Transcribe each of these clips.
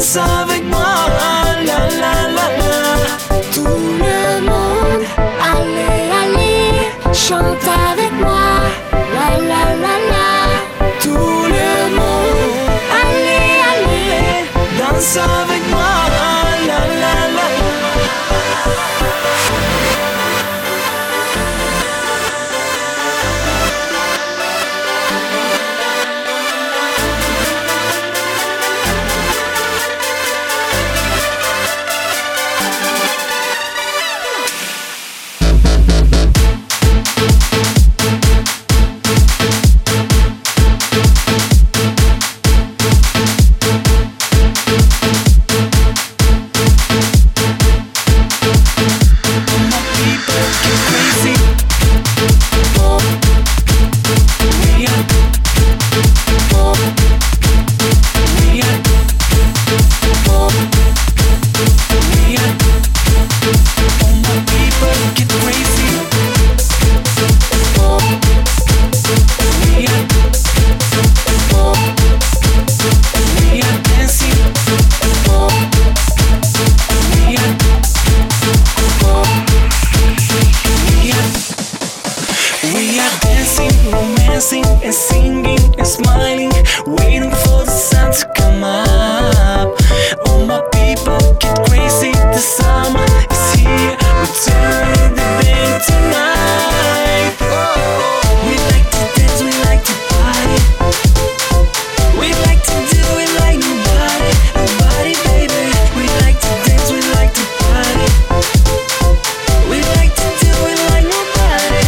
danse avec moi, la la la la. Tout le monde, allez, allez, chante avec moi, la la la la. Tout le monde, allez, allez, danse avec moi, la la la la. And singing and smiling, waiting for the sun to come up. All my people get crazy, the summer is here. We're turning the band tonight. We like to dance, we like to party. We like to do it like nobody, nobody, baby. We like to dance, we like to party. We like to do it like nobody.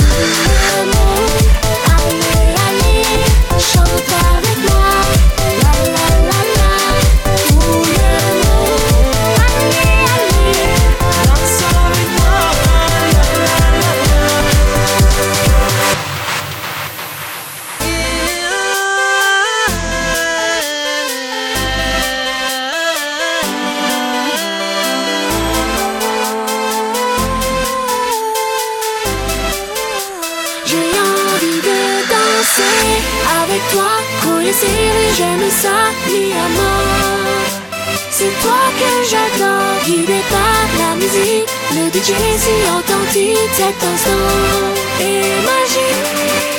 Chante avec moi, la la la la. Tout le monde, allez, allez, danse avec moi, la la la la. J'ai envie de danser avec toi, couler serré, j'aime ça, mi amor. C'est toi que j'adore, guidé par la musique. Le DJ si authentique, cet instant est magique.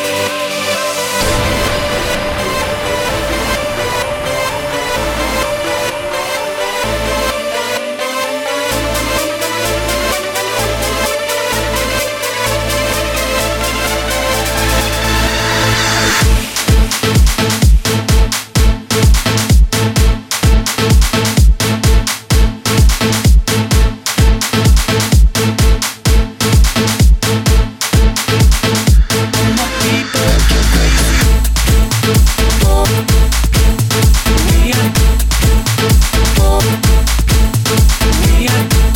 We are